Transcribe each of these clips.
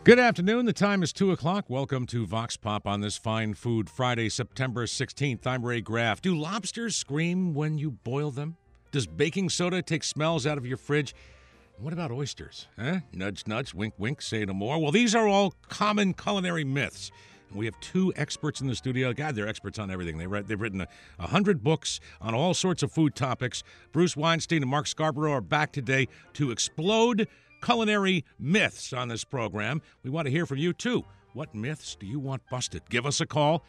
Good afternoon. The time is 2 o'clock. Welcome to Vox Pop on this fine Food Friday, September 16th. I'm Ray Graff. Do lobsters scream when you boil them? Does baking soda take smells out of your fridge? What about oysters? Nudge, nudge, wink, wink, say no more. Well, these are all common culinary myths. We have two experts in the studio. God, they're experts on everything. They've written 100 books on all sorts of food topics. Bruce Weinstein and Mark Scarborough are back today to explode culinary myths on this program. We want to hear from you, too. What myths do you want busted? Give us a call,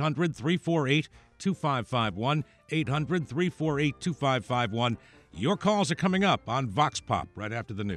800-348-2551, 800-348-2551. Your calls are coming up on Vox Pop right after the news.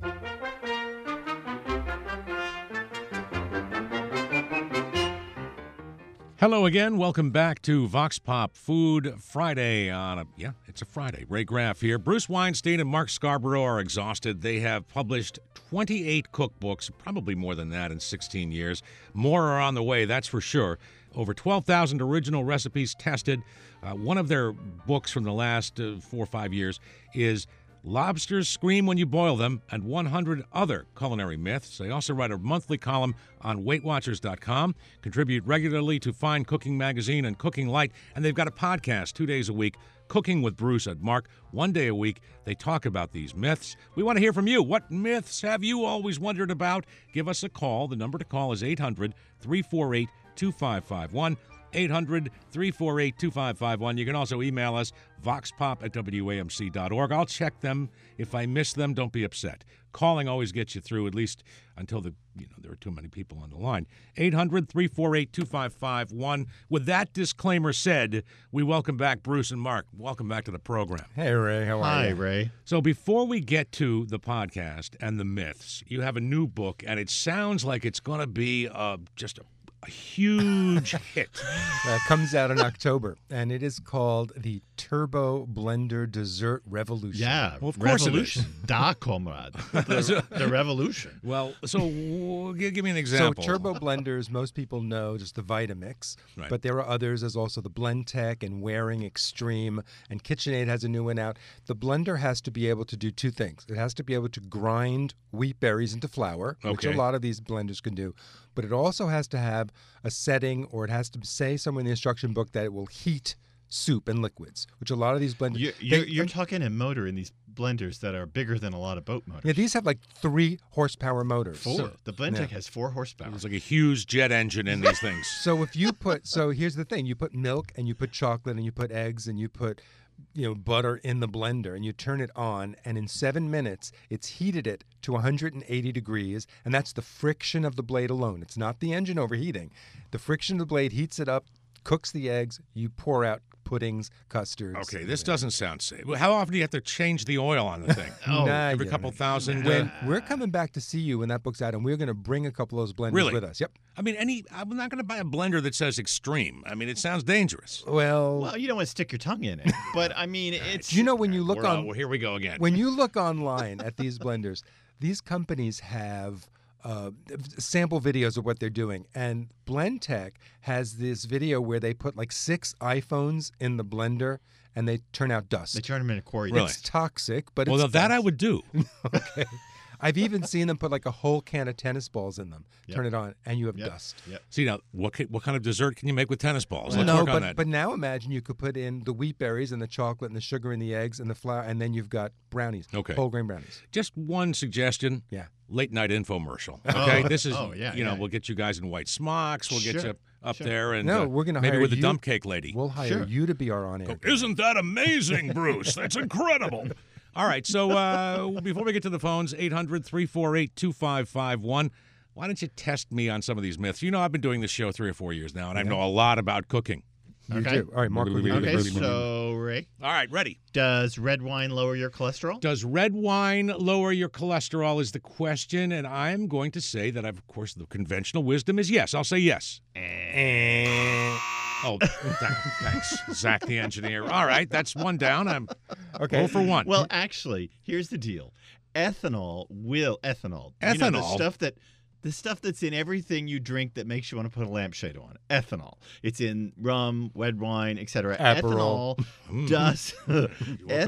Hello again. Welcome back to Vox Pop Food Friday it's a Friday. Ray Graff here. Bruce Weinstein and Mark Scarborough are exhausted. They have published 28 cookbooks, probably more than that in 16 years. More are on the way, that's for sure. Over 12,000 original recipes tested. One of their books from the last 4 or 5 years is Lobsters Scream When You Boil Them, and 100 other culinary myths. They also write a monthly column on WeightWatchers.com, contribute regularly to Fine Cooking Magazine and Cooking Light, and they've got a podcast 2 days a week, Cooking with Bruce and Mark. 1 day a week, they talk about these myths. We want to hear from you. What myths have you always wondered about? Give us a call. The number to call is 800-348-2551. 800-348-2551. You can also email us, voxpop@wamc.org. I'll check them. If I miss them, don't be upset. Calling always gets you through, at least until there are too many people on the line. 800-348-2551. With that disclaimer said, we welcome back Bruce and Mark. Welcome back to the program. Hey, Ray. How are you? Hi, Ray. So before we get to the podcast and the myths, you have a new book, and it sounds like it's going to be just a huge hit. Comes out in October, and it is called The Turbo Blender Dessert Revolution. Yeah, Well, of course it revolution. Da, comrade. The revolution. Well, so give me an example. So turbo blenders, most people know just the Vitamix, Right. but there are others. There's also the BlendTech and Waring Extreme, and KitchenAid has a new one out. The blender has to be able to do two things. It has to be able to grind wheat berries into flour, which a Okay. lot of these blenders can do, but it also has to have a setting, or it has to say somewhere in the instruction book that it will heat soup and liquids, which a lot of these blenders... You're talking a motor in these blenders that are bigger than a lot of boat motors. Yeah, these have like 3 horsepower motors. 4. The BlendTech has 4 horsepower. There's like a huge jet engine in these things. So if you put, so here's the thing, you put milk and you put chocolate and you put eggs and you put, butter in the blender and you turn it on, and in 7 minutes, it's heated it to 180 degrees, and that's the friction of the blade alone. It's not the engine overheating. The friction of the blade heats it up, cooks the eggs, you pour out puddings, custards. Okay, this doesn't sound safe. How often do you have to change the oil on the thing? Every couple thousand? When we're coming back to see you when that book's out, and we're going to bring a couple of those blenders Really? with us. Yep. I mean, I'm not going to buy a blender that says extreme. I mean, it sounds dangerous. Well, you don't want to stick your tongue in it. But, I mean, it's... do you know when you look well, here we go again. When you look online at these blenders, these companies have sample videos of what they're doing. And BlendTech has this video where they put like 6 iPhones in the blender and they turn out dust. They turn them into quarry. Really? It's toxic, but Well, it's that I dust. would do. Okay. I've even seen them put like a whole can of tennis balls in them. Yep. Turn it on, and you have Yep. dust. Yep. See, now, what kind of dessert can you make with tennis balls? Let's No, work on that. but now imagine you could put in the wheat berries and the chocolate and the sugar and the eggs and the flour, and then you've got brownies. Okay. Whole grain brownies. Just one suggestion. Yeah. Late night infomercial. Okay, this is yeah. we'll get you guys in white smocks. We'll get Sure, you up sure. there, and No, we're gonna maybe hire with the you. dump cake lady. We'll hire Sure. you to be our on-air guy. Isn't that amazing, Bruce? That's incredible. All right, so before we get to the phones, 800-348-2551. Why don't you test me on some of these myths? You know, I've been doing this show 3 or 4 years now, and I know a lot about cooking. You Okay. do. All right, Mark. Okay, so, Ray, All right, ready. does red wine lower your cholesterol? Does red wine lower your cholesterol is the question, and I'm going to say that, of course, the conventional wisdom is yes. I'll say yes. Oh, thanks, Zach the engineer. All right, that's one down. I'm Okay. 0 for 1. Well, actually, here's the deal. Ethanol. You know, Ethanol? the stuff that's in everything you drink that makes you want to put a lampshade on. Ethanol. It's in rum, red wine, etc. Aperol. Ethanol does You woke me up.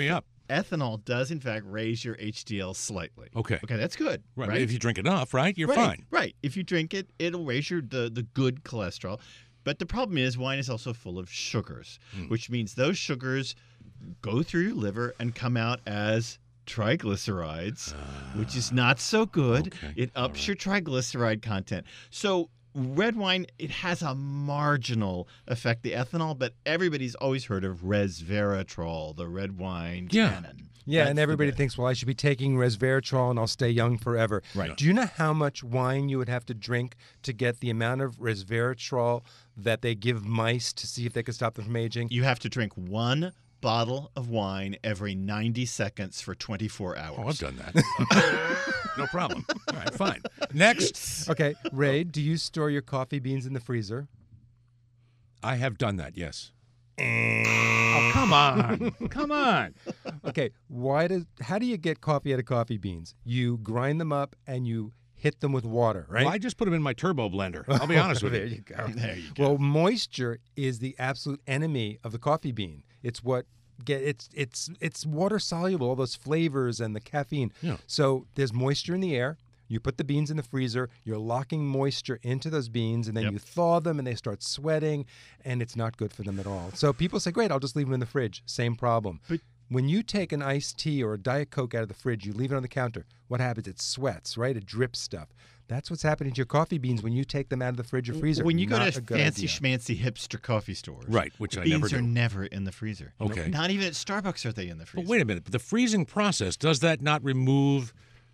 ethanol does in fact raise your HDL slightly. Okay. Okay, that's good. Right. If you drink enough, right, you're right, fine. Right. If you drink it, it'll raise the good cholesterol. But the problem is wine is also full of sugars, which means those sugars go through your liver and come out as triglycerides, which is not so good. Okay. It ups your triglyceride content. So red wine, it has a marginal effect, the ethanol, but everybody's always heard of resveratrol, the red wine canon. Yeah, That's and the everybody bit. thinks, well, I should be taking resveratrol and I'll stay young forever. Right. Do you know how much wine you would have to drink to get the amount of resveratrol that they give mice to see if they can stop them from aging? You have to drink 1 bottle of wine every 90 seconds for 24 hours. Oh, I've done that. No problem. All right, fine. Next. Okay, Ray, do you store your coffee beans in the freezer? I have done that, yes. Oh, come on. Come on. Okay, how do you get coffee out of coffee beans? You grind them up and you hit them with water, right? Well, I just put them in my turbo blender. I'll be honest with There you. you go. There you go. Well, moisture is the absolute enemy of the coffee bean. It's what it's water soluble, all those flavors and the caffeine. Yeah. So there's moisture in the air. You put the beans in the freezer, you're locking moisture into those beans, and then you thaw them and they start sweating, and it's not good for them at all. So people say, great, I'll just leave them in the fridge. Same problem. But when you take an iced tea or a Diet Coke out of the fridge, you leave it on the counter, what happens? It sweats, right? It drips stuff. That's what's happening to your coffee beans when you take them out of the fridge or freezer. When you go Not to a good fancy idea. schmancy hipster coffee stores, Right, which the I beans never are do. never in the freezer. Okay. Not even at Starbucks are they in the freezer. But wait a minute. The freezing process, does that not remove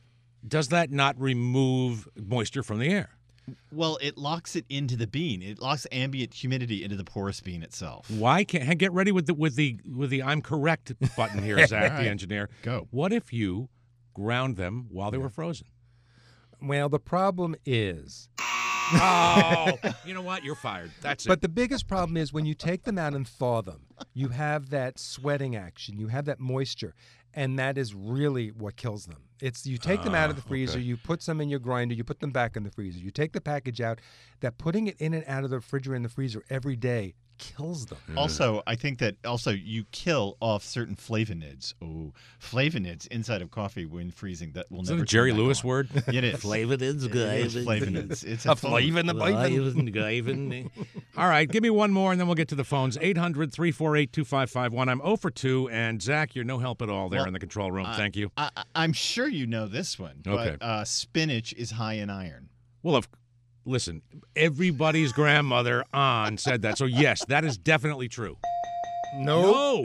moisture from the air? Well, it locks it into the bean. It locks ambient humidity into the porous bean itself. Why can't get ready with the I'm correct button here, Zach, the engineer? Go. What if you ground them while they were frozen? Well, the problem is, Oh, you know what? You're fired. That's but it. the biggest problem is when you take them out and thaw them, you have that sweating action, you have that moisture, and that is really what kills them. It's you take them out of the freezer, okay. you put some in your grinder, you put them back in the freezer. You take the package out. That putting it in and out of the refrigerator and the freezer every day kills them. Also, I think that you kill off certain flavonoids. Oh, flavonoids inside of coffee when freezing that will Is that never a Jerry turn back Lewis on. word? It is. Flavonoids, It is flavonoids. It's A flavor in the bacon. All right, give me one more, and then we'll get to the phones. 800-348-2551. I'm 0 for 2, and Zach, you're no help at all there Well, in the control room. Thank you. I'm sure you know this one. Okay. But spinach is high in iron. Well, listen, everybody's grandmother on said that, so yes, that is definitely true. No. All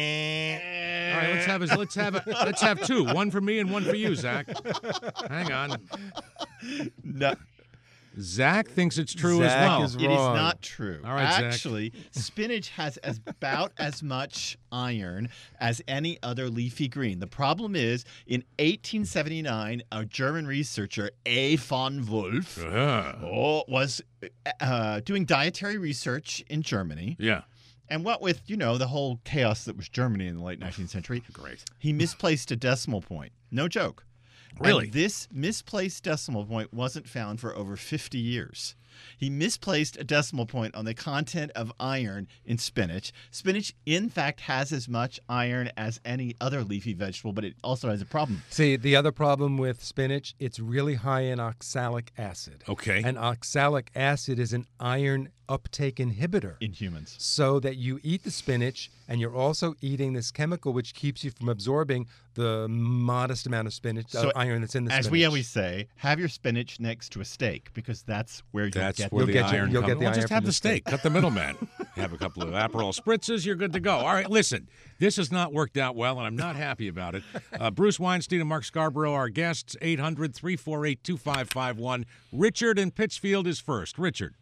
right, let's have two. One for me and one for you, Zach. Hang on. No, Zach thinks it's true Zach as well. is it is wrong. not true. All right, Zach. Actually, spinach has about as much iron as any other leafy green. The problem is, in 1879, a German researcher, A. von Wolf, was doing dietary research in Germany. Yeah. And what with, the whole chaos that was Germany in the late 19th century, Great. he misplaced a decimal point. No joke. Really? And this misplaced decimal point wasn't found for over 50 years. He misplaced a decimal point on the content of iron in spinach. Spinach, in fact, has as much iron as any other leafy vegetable, but it also has a problem. See, the other problem with spinach, it's really high in oxalic acid. Okay. And oxalic acid is an iron uptake inhibitor. In humans. So that you eat the spinach and you're also eating this chemical which keeps you from absorbing the modest amount of spinach iron that's in the spinach. As we always say, have your spinach next to a steak because that's where That's get where You'll the get your- iron you'll comes. get the Well, iron just from have the the steak. Cut the middleman. Have a couple of Aperol spritzes. You're good to go. All right, listen. This has not worked out well, and I'm not happy about it. Bruce Weinstein and Mark Scarborough, our guests. 800-348-2551. Richard in Pittsfield is first. Richard.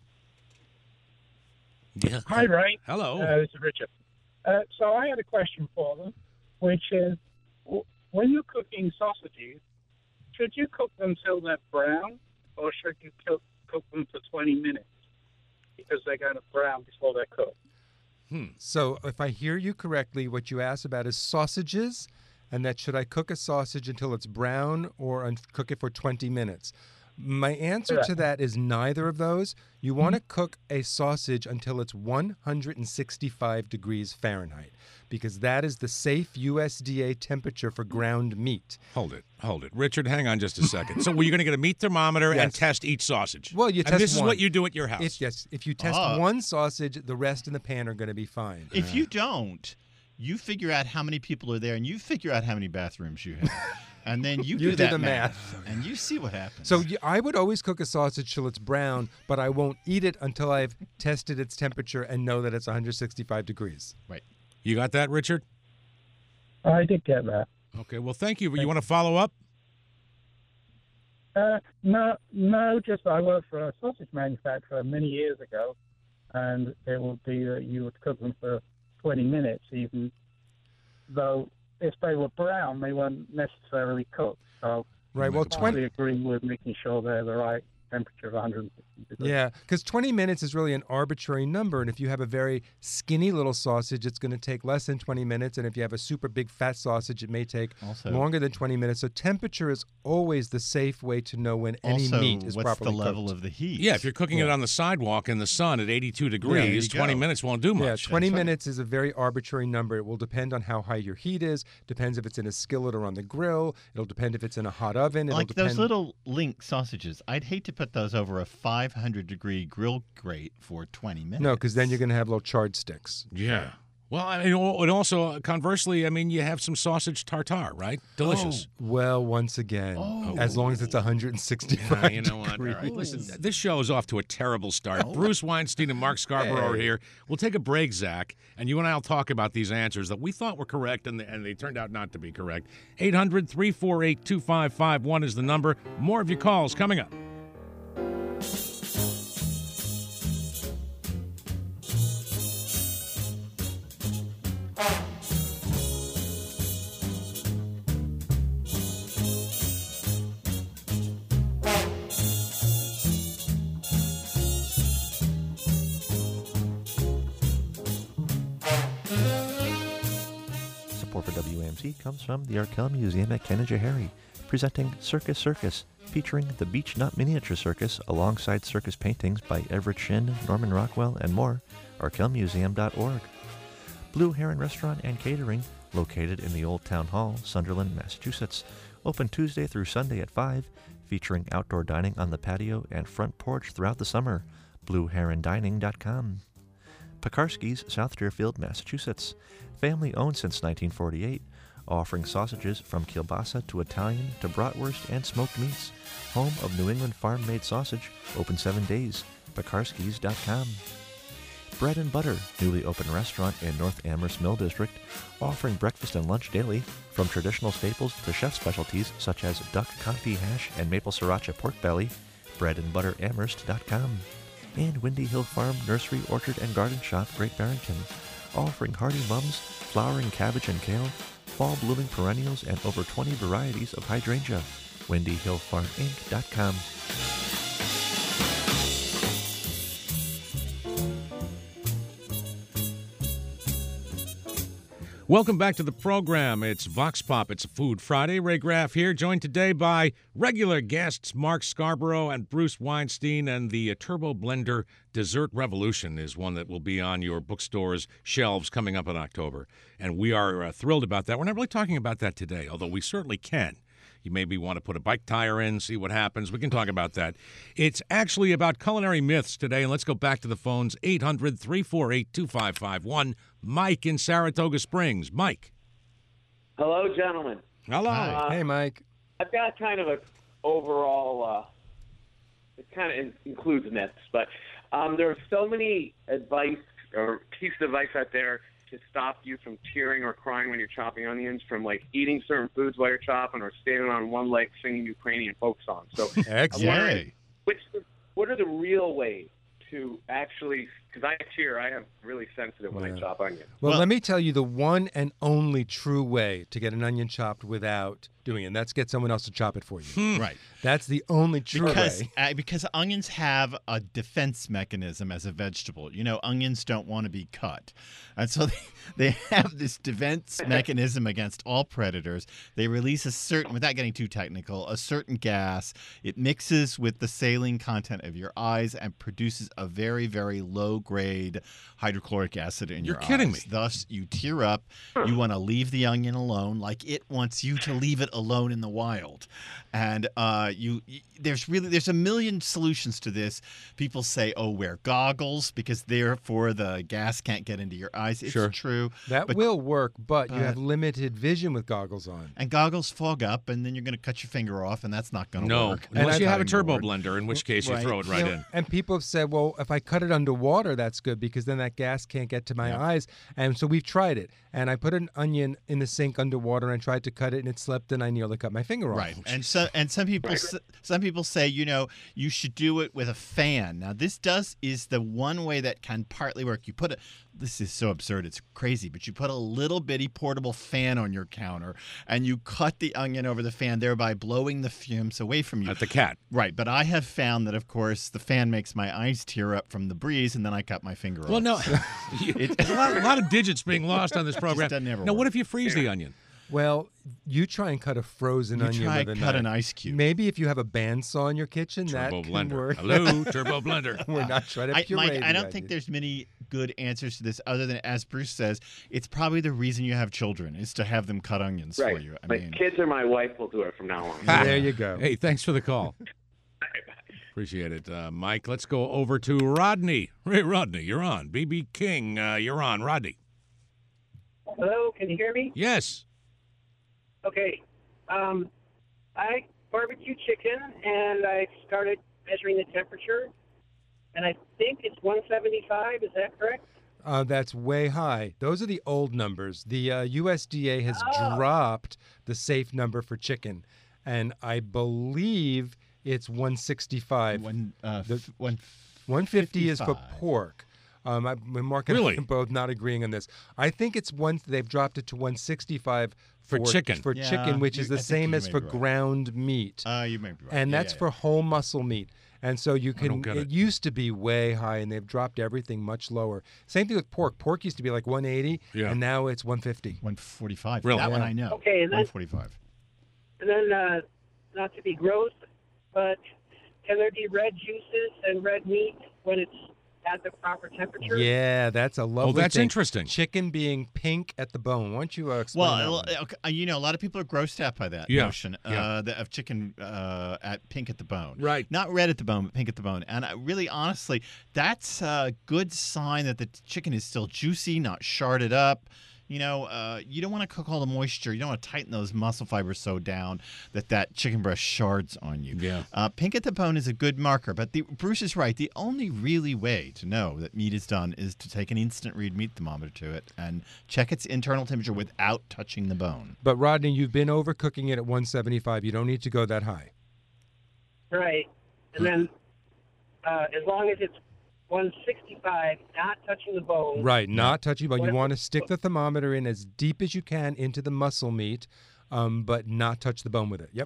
Yeah. Hi, Ray. Hello. This is Richard. So I had a question for them, which is, when you're cooking sausages, should you cook them till they're brown, or should you cook them for 20 minutes? Because they're going to brown before they're cooked. So if I hear you correctly, what you asked about is sausages, and that should I cook a sausage until it's brown or cook it for 20 minutes? My answer to that is neither of those. You want to cook a sausage until it's 165 degrees Fahrenheit. because that is the safe USDA temperature for ground meat. Hold it. Richard, hang on just a second. So, you're going to get a meat thermometer and Yes. test each sausage? Well, you And test this is one. what you do at your house? Yes, if you test one sausage, the rest in the pan are going to be fine. If you don't, you figure out how many people are there, and you figure out how many bathrooms you have. And then you do do that the math, and you see what happens. So I would always cook a sausage till it's brown, but I won't eat it until I've tested its temperature and know that it's 165 degrees. Right. You got that, Richard? I did get that. Okay, well, thank you. You want to follow up? No, just I worked for a sausage manufacturer many years ago, and it would be that you would cook them for 20 minutes, even though if they were brown, they weren't necessarily cooked. So Right. Well, I totally agree with making sure they're the right temperature of 160 degrees. Yeah, because 20 minutes is really an arbitrary number. And if you have a very skinny little sausage, it's going to take less than 20 minutes. And if you have a super big fat sausage, it may take Also- longer than 20 minutes. So temperature is always the safe way to know when any also, meat is what's properly the level cooked. of the heat? Yeah, if you're cooking it on the sidewalk in the sun at 82 degrees, you 20 go. minutes won't do much. Yeah, 20 That's right. minutes is a very arbitrary number. It will depend on how high your heat is, depends if it's in a skillet or on the grill. It'll depend if it's in a hot oven. It'll Like depend... those little link sausages. I'd hate to put those over a 500-degree grill grate for 20 minutes. No, because then you're going to have little charred sticks. Yeah. Well, I mean, and also, conversely, I mean, you have some sausage tartare, right? Delicious. Well, once again, as long as it's 165 Yeah, you know what? All degrees. right. Listen, this show is off to a terrible start. Bruce Weinstein and Mark Scarborough are here. We'll take a break, Zach, and you and I will talk about these answers that we thought were correct and they turned out not to be correct. 800-348-2551 is the number. More of your calls coming up. Support for WAMC comes from the Arkell Museum at Canajoharie, presenting Circus Circus, featuring the Beech Nut Miniature Circus alongside circus paintings by Everett Shinn, Norman Rockwell, and more. arkellmuseum.org. Blue Heron Restaurant and Catering, located in the Old Town Hall, Sunderland, Massachusetts. Open Tuesday through Sunday at 5, featuring outdoor dining on the patio and front porch throughout the summer. BlueHeronDining.com. Pekarski's, South Deerfield, Massachusetts. Family owned since 1948, offering sausages from kielbasa to Italian to bratwurst and smoked meats. Home of New England farm-made sausage, open 7 days. Pekarskis.com. Bread and Butter, newly opened restaurant in North Amherst Mill District, offering breakfast and lunch daily, from traditional staples to chef specialties such as duck confit hash and maple sriracha pork belly. breadandbutteramherst.com. And Windy Hill Farm Nursery, Orchard, and Garden Shop, Great Barrington, offering hardy mums, flowering cabbage and kale, fall blooming perennials, and over 20 varieties of hydrangea. WindyHillFarmInc.com. Welcome back to the program. It's Vox Pop. It's Food Friday. Ray Graff here, joined today by regular guests Mark Scarborough and Bruce Weinstein. And the Turbo Blender Dessert Revolution is one that will be on your bookstore's shelves coming up in October. And we are thrilled about that. We're not really talking about that today, although we certainly can. You maybe want to put a bike tire in, see what happens. We can talk about that. It's actually about culinary myths today. And let's go back to the phones. 800-348-2551. Mike in Saratoga Springs. Mike. Hello, gentlemen. Hello. Hey, Mike. I've got kind of an overall, it kind of includes myths, but there are so many advice or pieces of advice out there to stop you from tearing or crying when you're chopping onions, from like eating certain foods while you're chopping or standing on one leg singing Ukrainian folk songs. So Excellent. Yay. what are the real ways to actually, because I tear, I am really sensitive when I chop onions. Well, Well- let me tell you the one and only true way to get an onion chopped without doing it, and that's get someone else to chop it for you. Right. That's the only true Because way. because onions have a defense mechanism as a vegetable. You know, onions don't want to be cut. And so they have this defense mechanism against all predators. They release a certain, without getting too technical, a certain gas. It mixes with the saline content of your eyes and produces a very, very low grade hydrochloric acid in your You're kidding eyes. me. Thus, you tear up. You want to leave the onion alone, like it wants you to leave it alone in the wild. And there's a million solutions to this. People say, "Oh, wear goggles because therefore the gas can't get into your eyes." It's Sure. true. That but- will work, but you have limited vision with goggles on. And goggles fog up, and then you're going to cut your finger off, and that's not going to No, work. unless you have a Cutting turbo board. blender, in which case you Right. throw it right You know, in. And people have said, well, if I cut it underwater, that's good because then that gas can't get to my eyes. And so we've tried it. And I put an onion in the sink underwater and I tried to cut it and it slipped and I nearly cut my finger off. Right, and some people say you should do it with a fan. Now this is the one way that can partly work. This is so absurd, it's crazy, but you put a little bitty portable fan on your counter and you cut the onion over the fan, thereby blowing the fumes away from you. At the cat. Right, but I have found that of course the fan makes my eyes tear up from the breeze, and then I cut my finger Well, off. no, there's a lot of digits being lost on this program. doesn't ever Now, what work. if you freeze the onion? Well, you try and cut a frozen You onion try with a and cut knife. an ice cube. Maybe if you have a bandsaw in your kitchen, Turbo that can blender. work. Hello, turbo blender. We're not trying to Mike, puree I the don't think onion. there's many good answers to this other than, as Bruce says, it's probably the reason you have children is to have them cut onions Right. for you. I My mean, kids or my wife will do it from now on. There you go. Hey, thanks for the call. Appreciate it, Mike. Let's go over to Rodney. Hey, Rodney, you're on. BB King, you're on. Rodney. Hello, can you hear me? Yes. Okay. I barbecue chicken, and I started measuring the temperature, and I think it's 175. Is that correct? That's way high. Those are the old numbers. The USDA has Oh. dropped the safe number for chicken, and I believe it's 165. 150 is for 155. pork. Mark and Really? I are both not agreeing on this. I think it's they've dropped it to 165 For chicken. For Yeah, chicken, which is I the think same you as may for be right. ground meat. You may be right. And Yeah, that's yeah, for whole muscle meat. And so you don't can. get it. Used to be way high, and they've dropped everything much lower. Same thing with pork. Pork used to be like 180, Yeah. and now it's 150. 145. Really? That one Yeah. I know. Okay, and then- 145. And then, not to be gross, but can there be red juices and red meat when it's at the proper temperature? Yeah, that's a lovely. Oh, that's thing. interesting. Chicken being pink at the bone. Why don't you explain that Well, one? okay, a lot of people are grossed out by that Yeah, notion of chicken at pink at the bone. Right. Not red at the bone, but pink at the bone. And really, honestly, that's a good sign that the chicken is still juicy, not sharded up. You don't want to cook all the moisture. You don't want to tighten those muscle fibers so down that chicken breast shards on you. Yeah. Pink at the bone is a good marker, but Bruce is right. The only really way to know that meat is done is to take an instant read meat thermometer to it and check its internal temperature without touching the bone. But Rodney, you've been overcooking it at 175. You don't need to go that high. Right. And then, as long as it's 165, not touching the bone. Right, not touching bone. You What- want to stick the thermometer in as deep as you can into the muscle meat, but not touch the bone with it. Yep.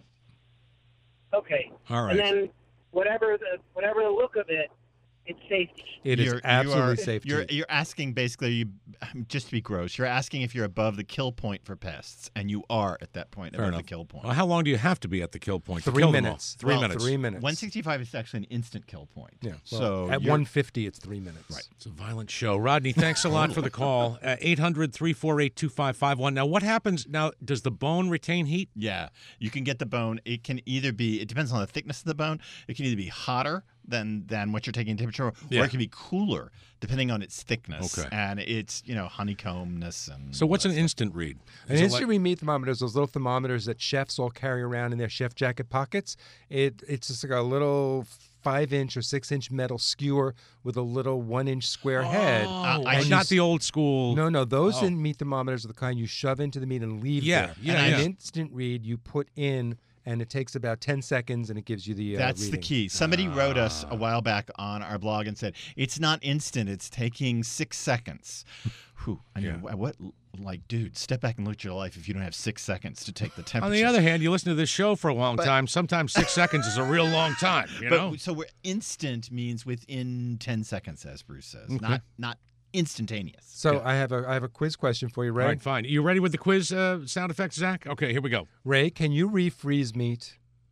Okay. All right. And then, whatever the look of it, it's safety. It is absolutely safe to You're eat. you're asking basically, just to be gross, you're asking if you're above the kill point for pests, and you are at that point Fair above enough. the kill point. Well, how long do you have to be at the kill point? to 3 kill them all? minutes. 3 Well, minutes. 3 minutes. 165 is actually an instant kill point. Yeah. Well, So at you're- 150, it's 3 minutes. Right. It's a violent show. Rodney, thanks a lot for the call. 800-348-2551. Now, what happens now? Does the bone retain heat? Yeah, you can get the bone. It can either be. It depends on the thickness of the bone. It can either be hotter than what you're taking temperature, Yeah. or it can be cooler depending on its thickness Okay. and its honeycombness and. So what's all an that instant read? An Is it instant like- read meat thermometer is those little thermometers that chefs all carry around in their chef jacket pockets. It's just like a little 5-inch or 6-inch metal skewer with a little 1-inch square head. Oh, I not use- the old school. No, those Oh. in meat thermometers are the kind you shove into the meat and leave Yeah, there. yeah, and yeah. an instant read you put in, and it takes about 10 seconds, and it gives you the That's the reading. key. Somebody wrote us a while back on our blog and said it's not instant; it's taking 6 seconds. Whew, I mean, what? Like, dude, step back and look at your life if you don't have 6 seconds to take the temperature. On the other hand, you listen to this show for a long time. Sometimes 6 seconds is a real long time. You know. so we're instant means within 10 seconds, as Bruce says, Okay. not instantaneous. So I have a quiz question for you, Ray. All right, fine. You ready with the quiz sound effects, Zach? Okay, here we go. Ray, can you refreeze meat?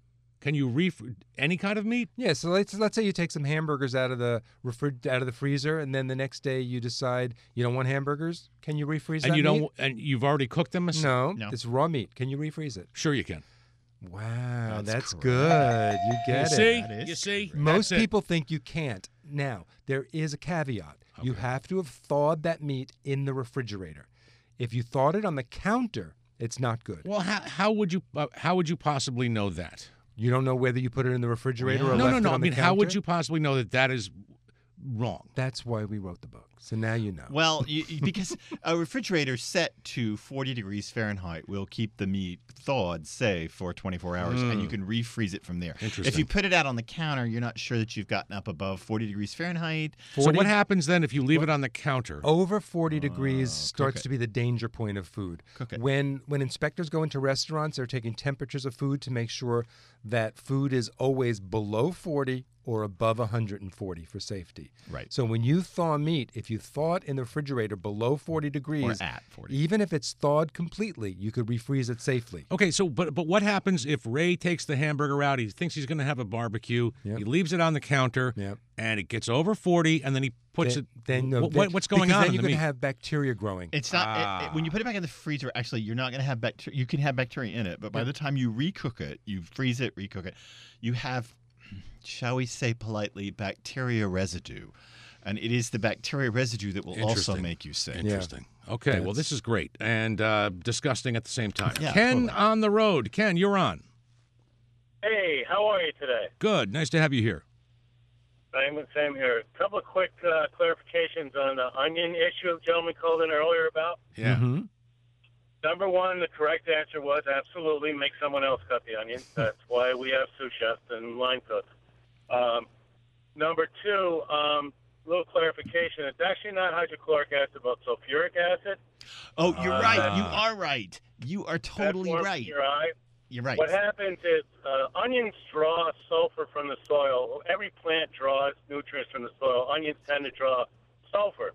Can you any kind of meat? Yeah, so let's say you take some hamburgers out of the freezer, and then the next day you decide you don't want hamburgers. Can you refreeze that meat? And you've already cooked them? No, it's raw meat. Can you refreeze it? Sure you can. Wow, that's correct. good. You get it. You see? Most That's it. people think you can't. Now, there is a caveat. You have to have thawed that meat in the refrigerator. If you thawed it on the counter, it's not good. Well, how would you possibly know that? You don't know whether you put it in the refrigerator or No. left it on I the mean, counter? how would you possibly know that is wrong? That's why we wrote the book. So now you know. Well, because a refrigerator set to 40 degrees Fahrenheit will keep the meat thawed, say, for 24 hours, and you can refreeze it from there. Interesting. If you put it out on the counter, you're not sure that you've gotten up above 40 degrees Fahrenheit. So what happens then if you leave it on the counter? Over 40 degrees starts it. to be the danger point of food. Cook it. When inspectors go into restaurants, they're taking temperatures of food to make sure that food is always below 40 or above 140 for safety. Right. So when you thaw meat, if you thaw it in the refrigerator below 40 degrees, Or at 40. even if it's thawed completely, you could refreeze it safely. Okay, so but what happens if Ray takes the hamburger out? He thinks he's going to have a barbecue. Yep. He leaves it on the counter, Yep. and it gets over 40, and then he puts it. No, What's going because on then in you're the going meat? to have bacteria growing. It's not when you put it back in the freezer. Actually, you're not going to have bacteria. You can have bacteria in it, but by the time you recook it, you freeze it, recook it, you have, shall we say politely, bacteria residue, and it is the bacteria residue that will also Interesting. make you sick. Interesting. Okay, well, this is great and disgusting at the same time. Yeah, Ken totally. on the road. Ken, you're on. Hey, how are you today? Good. Nice to have you here. Same here. A couple of quick clarifications on the onion issue the gentleman called in earlier about. Yeah. Mm-hmm. Number one, the correct answer was absolutely make someone else cut the onion. That's why we have sous chefs and line cooks. Number two, little clarification. It's actually not hydrochloric acid, but sulfuric acid. Oh, you're right. You are right. You are That totally forms right. Your eye. You're right. What happens is onions draw sulfur from the soil. Every plant draws nutrients from the soil. Onions tend to draw sulfur.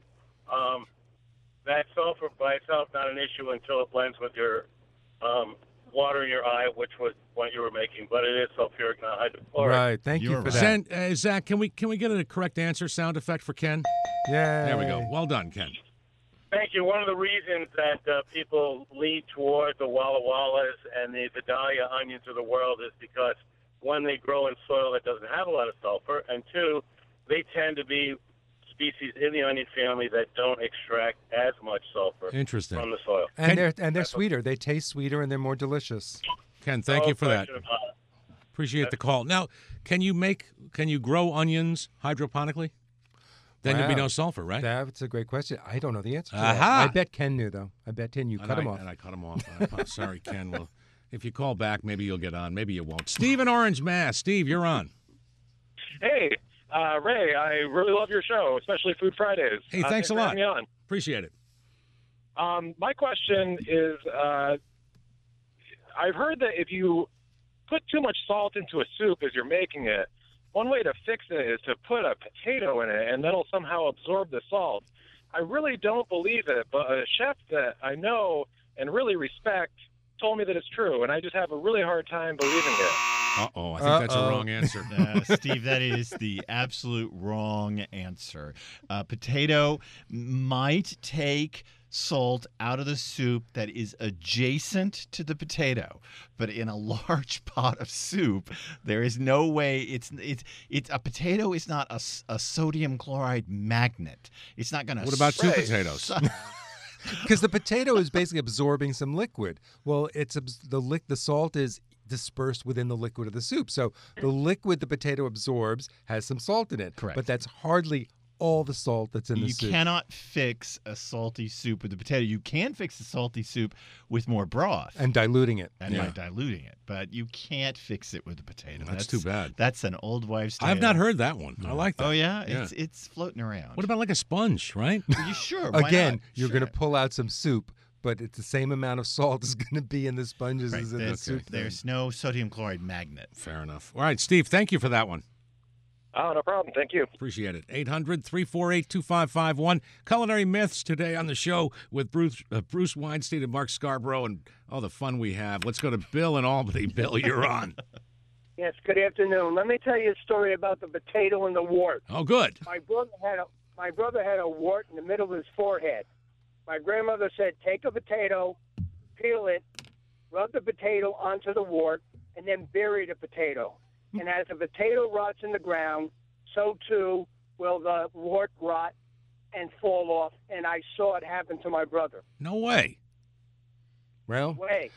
That sulfur by itself not an issue until it blends with your water in your eye, which was what you were making. But it is sulfuric, not hydrochloric. Right. Thank you You're for right. that. Zach, can we get a correct answer sound effect for Ken? Yeah. There we go. Well done, Ken. Thank you. One of the reasons that people lead toward the Walla Wallas and the Vidalia onions of the world is because, one, they grow in soil that doesn't have a lot of sulfur, and two, they tend to be species in the onion family that don't extract as much sulfur Interesting. from the soil. And they're sweeter. They taste sweeter and they're more delicious. Ken, thank No you for that. question about it. Appreciate the call. Now, can you grow onions hydroponically? Then there'd be Wow. no sulfur, right? That's a great question. I don't know the answer to Aha. that. I bet Ken knew, though. I bet Ken, you And cut him I- off. And I cut him off. Sorry, Ken. Well, if you call back, maybe you'll get on. Maybe you won't. Steve in Orange, Mass. Steve, you're on. Hey, Ray, I really love your show, especially Food Fridays. Hey, thanks a for lot. having me on. Appreciate it. My question is, I've heard that if you put too much salt into a soup as you're making it, one way to fix it is to put a potato in it, and that'll somehow absorb the salt. I really don't believe it, but a chef that I know and really respect told me that it's true, and I just have a really hard time believing it. Uh-oh. I think that's a wrong answer. Steve, that is the absolute wrong answer. Potato might take salt out of the soup that is adjacent to the potato, but in a large pot of soup, there is no way. It's a potato is not a sodium chloride magnet. It's not going to. What about two potatoes? Because the potato is basically absorbing some liquid. Well, the salt is dispersed within the liquid of the soup. So the liquid the potato absorbs has some salt in it. Correct. But that's hardly all the salt that's in the You soup. cannot fix a salty soup with a potato. You can fix a salty soup with more broth And diluting it. and by diluting it, but you can't fix it with a potato. That's too bad. That's an old wives' tale. I've not heard that one. I like that. Oh yeah, it's floating around. What about like a sponge, right? Are you sure? Why Again, not? you're Sure. going to pull out some soup, but it's the same amount of salt is going to be in the sponges Right, as in the soup. then. There's no sodium chloride magnet. Fair enough. All right, Steve, thank you for that one. Oh, no problem. Thank you. Appreciate it. 800-348-2551. Culinary Myths today on the show with Bruce Weinstein and Mark Scarborough and all the fun we have. Let's go to Bill in Albany. Bill, you're on. Yes, good afternoon. Let me tell you a story about the potato and the wart. Oh, good. My brother had a wart in the middle of his forehead. My grandmother said, take a potato, peel it, rub the potato onto the wart, and then bury the potato. And as the potato rots in the ground, so too will the wart rot and fall off. And I saw it happen to my brother. No way. Well, Way.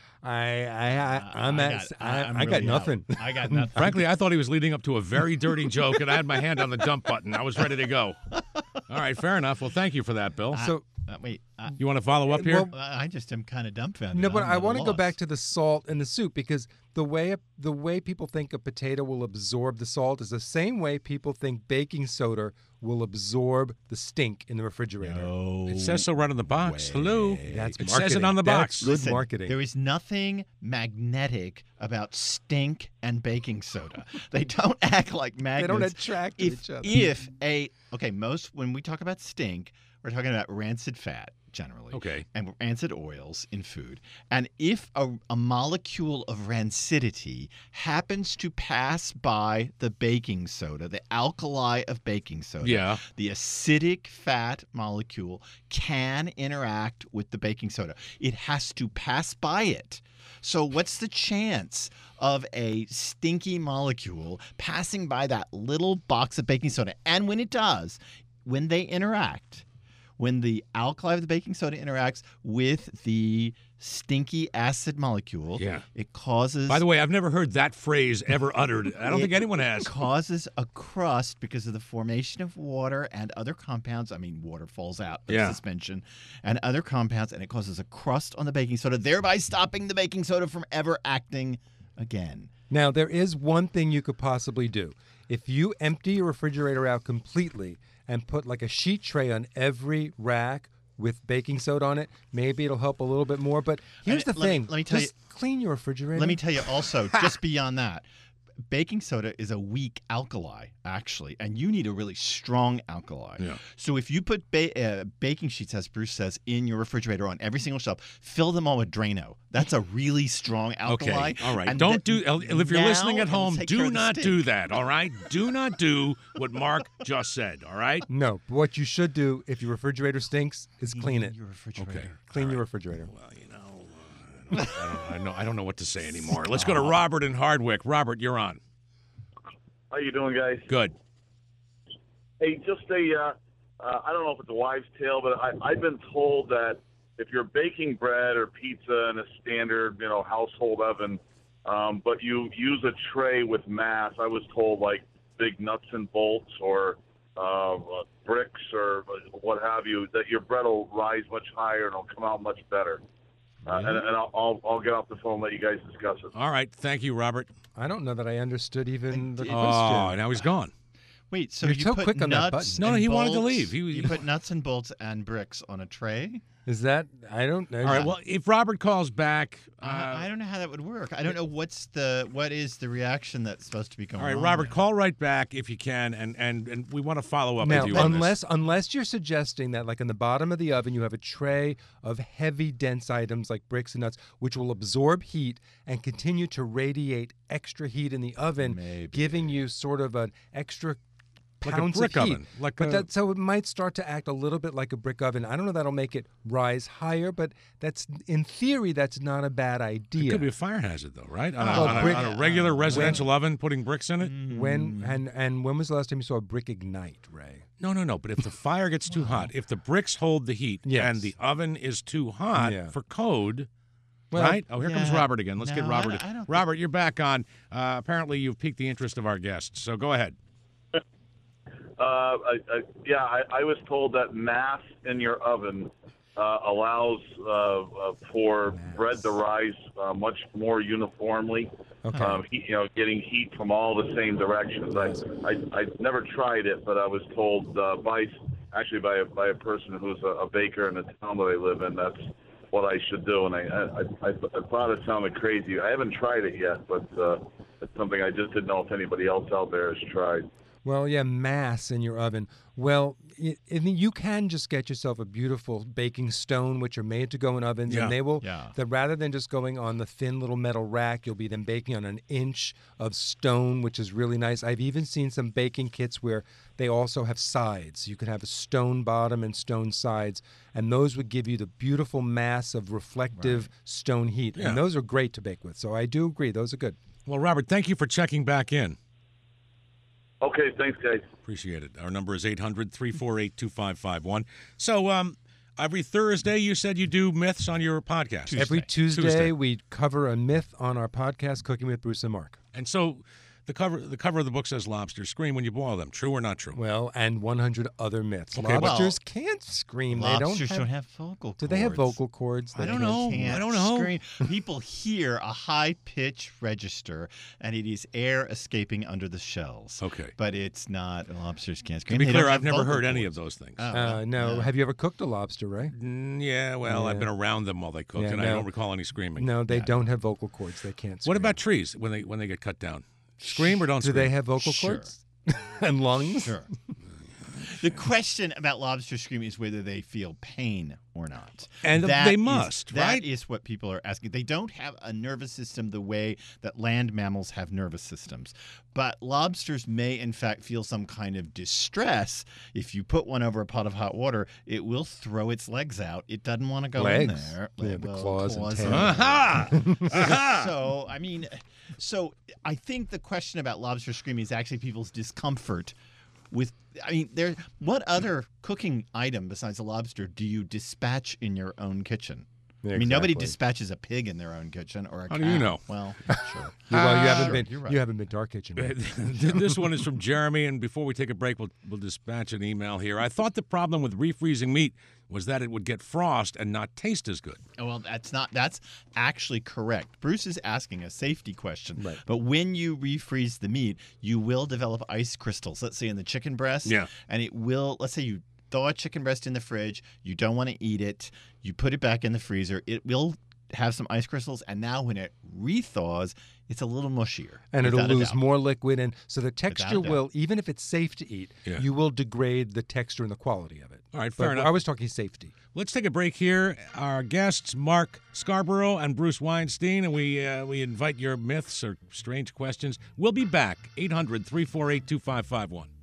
I got really nothing. out. I got nothing. Frankly, I thought he was leading up to a very dirty joke, and I had my hand on the dump button. I was ready to go. All right, fair enough. Well, thank you for that, Bill. So Wait. You want to follow up here? Well, I just am kind of dumbfounded. no, but I'm I at a want to go loss. back to the salt in the soup because the way people think a potato will absorb the salt is the same way people think baking soda will absorb the stink in the refrigerator. No It says so right on the box. way. Hello. That's It marketing. says it on the box. That's good Listen, marketing. There is nothing magnetic about stink and baking soda. They don't act like magnets. They don't attract each other. Most when we talk about stink, we're talking about rancid fat generally. Okay. And rancid oils in food. And if a molecule of rancidity happens to pass by the baking soda, the alkali of baking soda, Yeah. the acidic fat molecule can interact with the baking soda. It has to pass by it. So what's the chance of a stinky molecule passing by that little box of baking soda? And when it does, when they interact, when the alkali of the baking soda interacts with the stinky acid molecule, Yeah. it causes... By the way, I've never heard that phrase ever uttered. I don't think anyone has. causes a crust because of the formation of water and other compounds. I mean, water falls out of Yeah. suspension and other compounds, and it causes a crust on the baking soda, thereby stopping the baking soda from ever acting again. Now, there is one thing you could possibly do. If you empty your refrigerator out completely and put like a sheet tray on every rack with baking soda on it, maybe it'll help a little bit more. But here's the thing. let me tell Just clean your refrigerator. Let me tell you also, just beyond that, baking soda is a weak alkali, actually, and you need a really strong alkali. Yeah. So if you put baking sheets, as Bruce says, in your refrigerator on every single shelf, fill them all with Drano. That's a really strong alkali. Okay, all right. And Don't do. If you're now listening at it'll home, take care do of the not stink. do that. All right. Do not do what Mark just said. All right. No, what you should do if your refrigerator stinks is clean it. Your refrigerator. Okay. Clean your refrigerator. Well, I don't know what to say anymore. Let's go to Robert in Hardwick. Robert, you're on. How you doing, guys? Good. Hey, just I don't know if it's a wives' tale, but I've been told that if you're baking bread or pizza in a standard, household oven, but you use a tray with mass, I was told like big nuts and bolts or bricks or what have you, that your bread will rise much higher and it'll come out much better. And I'll get off the phone and let you guys discuss it. All right. Thank you, Robert. I don't know that I understood even the question. Oh, now he's gone. Wait, so You're you so put quick on that nuts button. No, and he wanted to bolts- leave. You put nuts and bolts and bricks on a tray? Is that? I don't know. All right. Well, if Robert calls back, I don't know how that would work. I don't know what is the reaction that's supposed to be going all right, on. Robert, there. call right back if you can, and we want to follow up Now, with you on this. unless you're suggesting that, like in the bottom of the oven, you have a tray of heavy, dense items like bricks and nuts, which will absorb heat and continue to radiate extra heat in the oven, giving you sort of an extra Like a pounds brick of heat. oven, like but a- so it might start to act a little bit like a brick oven. I don't know that'll make it rise higher, but that's in theory that's not a bad idea. It could be a fire hazard, though, right? On, Oh, brick- on a regular residential oven, putting bricks in it? When and when was the last time you saw a brick ignite, Ray? No. But if the fire gets too hot, if the bricks hold the heat Yes. and the oven is too hot Yeah. for code, Well, right? Oh, here comes yeah. Robert again. Let's get No, Robert. I don't Robert, you're back on. Apparently, you've piqued the interest of our guests, so go ahead. I was told that mass in your oven allows for bread to rise much more uniformly. Okay. Getting heat from all the same directions. I never tried it, but I was told by a person who's a baker in the town that I live in. That's what I should do, and I thought it sounded crazy. I haven't tried it yet, but it's something I just didn't know if anybody else out there has tried. Well, yeah, mass in your oven. Well, you can just get yourself a beautiful baking stone, which are made to go in ovens, and they will. That rather than just going on the thin little metal rack, you'll be then baking on an inch of stone, which is really nice. I've even seen some baking kits where they also have sides. You can have a stone bottom and stone sides, and those would give you the beautiful mass of reflective stone heat. And those are great to bake with. So I do agree, those are good. Well, Robert, thank you for checking back in. Okay, thanks, guys. Appreciate it. Our number is 800-348-2551. So every Thursday you said you do myths on your podcast. Every Tuesday we cover a myth on our podcast, Cooking with Bruce and Mark. And so the cover of the book says lobsters scream when you boil them. True or not true? Well, and 100 other myths. Okay, Lobsters can't scream. Lobsters don't have vocal cords. Do they have vocal cords? I don't know. Scream. People hear a high pitch register, and it is air escaping under the shells. Okay. But it's not. Lobsters can't scream. To be They clear, don't I've have never vocal heard any cords. of those things. No. Have you ever cooked a lobster, Ray? Yeah, well, I've been around them while they cooked, and I don't recall any screaming. No, they don't have vocal cords. They can't scream. What about trees when they get cut down? Scream or don't scream? Do they have vocal cords? And lungs? Sure. The question about lobster scream is whether they feel pain or not. And they must, right? That is what people are asking. They don't have a nervous system the way that land mammals have nervous systems. But lobsters may, in fact, feel some kind of distress. If you put one over a pot of hot water, it will throw its legs out. It doesn't want to go in there. Yeah, the claws and tail. So, so I think the question about lobster screaming is actually people's discomfort with. What other cooking item besides a lobster do you dispatch in your own kitchen? Yeah, Nobody dispatches a pig in their own kitchen or a cow. How do you know? Well, sure. Well, you haven't been. You're right. You haven't been to our kitchen. Right? This one is from Jeremy, and before we take a break, we'll dispatch an email here. I thought the problem with refreezing meat was that it would get frost and not taste as good. Well, that's actually correct. Bruce is asking a safety question. Right. But when you refreeze the meat, you will develop ice crystals, let's say in the chicken breast. Yeah. And it will, let's say you thaw a chicken breast in the fridge, you don't want to eat it, you put it back in the freezer, it will have some ice crystals, and now when it rethaws, it's a little mushier. And it'll without a lose doubt. more liquid, and so the texture Without a will, even if it's safe to eat, you will degrade the texture and the quality of it. All right, fair enough. I was talking safety. Let's take a break here. Our guests, Mark Scarborough and Bruce Weinstein, and we invite your myths or strange questions. We'll be back. 800-348-2551.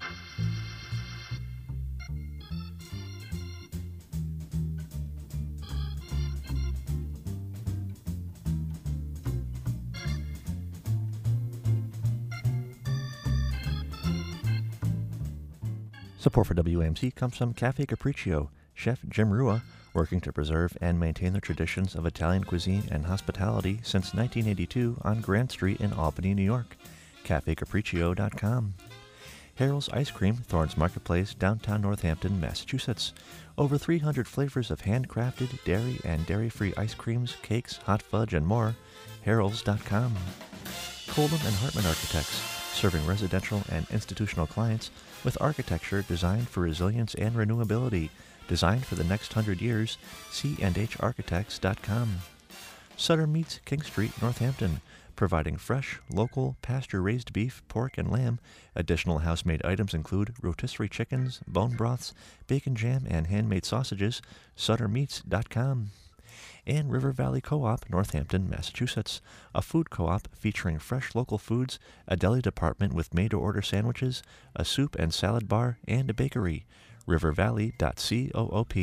Support for WAMC comes from Cafe Capriccio. Chef Jim Rua, working to preserve and maintain the traditions of Italian cuisine and hospitality since 1982 on Grant Street in Albany, New York. CafeCapriccio.com. Harold's Ice Cream, Thorns Marketplace, downtown Northampton, Massachusetts. Over 300 flavors of handcrafted, dairy and dairy-free ice creams, cakes, hot fudge, and more. Harolds.com. Coldham and Hartman Architects, serving residential and institutional clients with architecture designed for resilience and renewability, designed for the next 100 years. cndharchitects.com. Sutter Meats, King Street, Northampton, providing fresh, local, pasture-raised beef, pork, and lamb. Additional house-made items include rotisserie chickens, bone broths, bacon jam, and handmade sausages. SutterMeats.com. And River Valley Co-op, Northampton, Massachusetts, a food co-op featuring fresh local foods, a deli department with made-to-order sandwiches, a soup and salad bar, and a bakery. rivervalley.coop.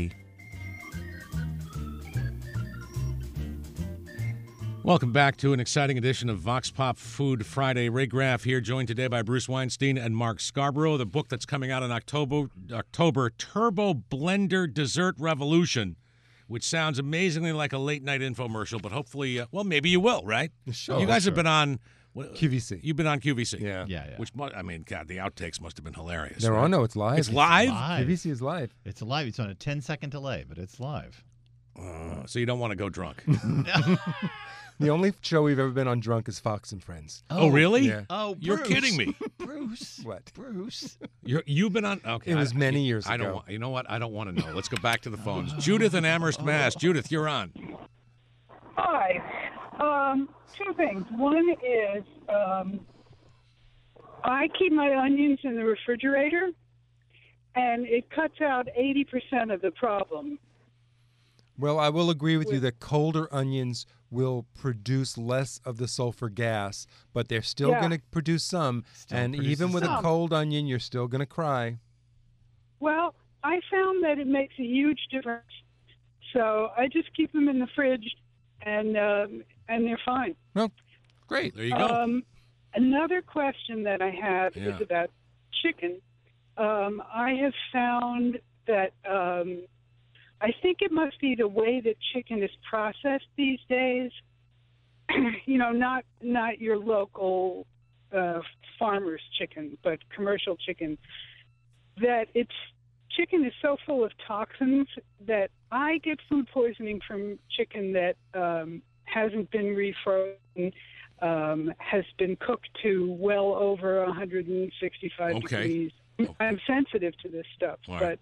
Welcome back to an exciting edition of Vox Pop Food Friday. Ray Graff here, joined today by Bruce Weinstein and Mark Scarborough. The book that's coming out in October, Turbo Blender Dessert Revolution, which sounds amazingly like a late-night infomercial, but hopefully, maybe you will, right? Sure. You guys have been on QVC. You've been on QVC. Yeah. Which, God, the outtakes must have been hilarious. They're on. No, it's live. It's live? QVC is live. It's live. It's on a 10-second delay, but it's live. So you don't want to go drunk. The only show we've ever been on drunk is Fox and Friends. Oh, really? Yeah. Oh, You're Bruce. kidding me. Bruce. What? Bruce. You've been on. Okay. It was many years I ago. don't want. You know what? I don't want to know. Let's go back to the phones. Judith in Amherst, Mass. Judith, you're on. Hi. Two things. One is I keep my onions in the refrigerator, and it cuts out 80% of the problem. Well, I will agree with you that colder onions will produce less of the sulfur gas, but they're still going to produce some. And even with a cold onion, you're still going to cry. Well, I found that it makes a huge difference. So I just keep them in the fridge, and they're fine. Well, great. There you go. Another question that I have is about chicken. I have found that I think it must be the way that chicken is processed these days. You know, not your local farmer's chicken, but commercial chicken. That chicken is so full of toxins that I get food poisoning from chicken that hasn't been refrozen, has been cooked to well over 165 degrees. I'm sensitive to this stuff, but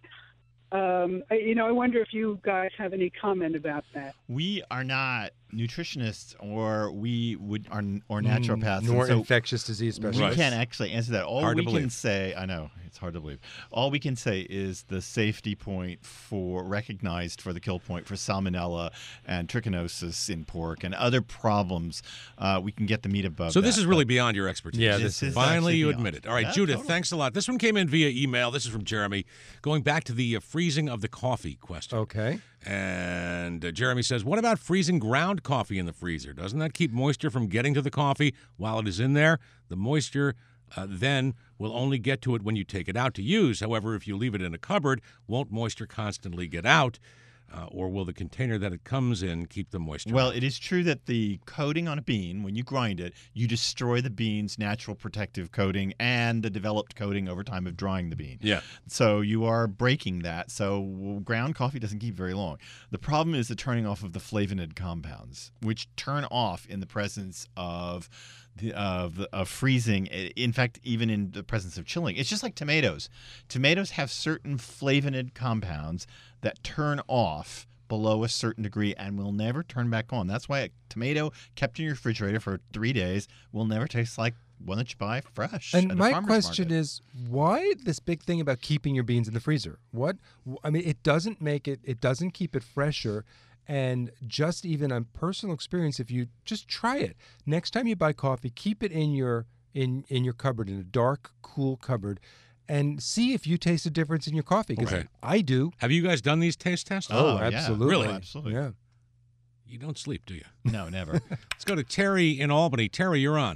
I wonder if you guys have any comment about that. We are not nutritionists or naturopaths. Nor infectious disease specialists. We can't actually answer that. All hard we to can believe. say, I know, it's hard to believe. All we can say is the safety point recognized for the kill point for salmonella and trichinosis in pork and other problems. We can get the meat above So that, this is really beyond your expertise. Yeah, this is Finally, actually you beyond. admit it. All right, Yeah, Judith, totally. thanks a lot. This one came in via email. This is from Jeremy. Going back to the freezing of the coffee question. Okay. And Jeremy says, what about freezing ground coffee in the freezer? Doesn't that keep moisture from getting to the coffee while it is in there? The moisture then will only get to it when you take it out to use. However, if you leave it in a cupboard, won't moisture constantly get out? Or will the container that it comes in keep the moisture? Well, it is true that the coating on a bean, when you grind it, you destroy the bean's natural protective coating and the developed coating over time of drying the bean. Yeah. So you are breaking that. So ground coffee doesn't keep very long. The problem is the turning off of the flavonoid compounds, which turn off in the presence of freezing. In fact, even in the presence of chilling. It's just like tomatoes. Tomatoes have certain flavonoid compounds that turn off below a certain degree and will never turn back on. That's why a tomato kept in your refrigerator for 3 days will never taste like one that you buy fresh. And at a my farmer's question market. is, why this big thing about keeping your beans in the freezer? I mean, it doesn't keep it fresher. And just even on personal experience, if you just try it, next time you buy coffee, keep it in your cupboard, in a dark, cool cupboard, and see if you taste a difference in your coffee. Because I do. Have you guys done these taste tests? Oh, yeah. absolutely. Really? Absolutely. Yeah. You don't sleep, do you? No, never. Let's go to Terry in Albany. Terry, you're on.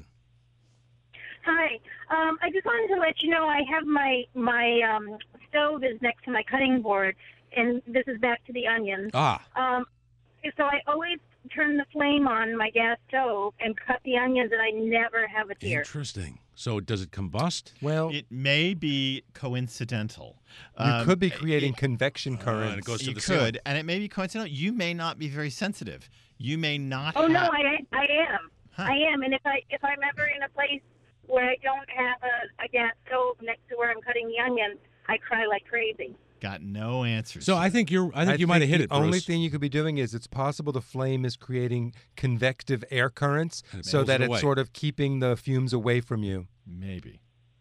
Hi. I just wanted to let you know I have my stove is next to my cutting board, and this is back to the onions. So I always turn the flame on my gas stove and cut the onions, and I never have a tear. Interesting. So does it combust? Well, it may be coincidental. You could be creating convection currents. And it goes to You the could, ceiling. and it may be coincidental. You may not be very sensitive. You may not. Oh have... no, I am. Huh. I am, and if I'm ever in a place where I don't have a gas stove next to where I'm cutting the onions, I cry like crazy. Got no answers. So I think you might have hit it, The only Bruce. thing you could be doing is it's possible the flame is creating convective air currents And it so pulls that it it's away. sort of keeping the fumes away from you. Maybe.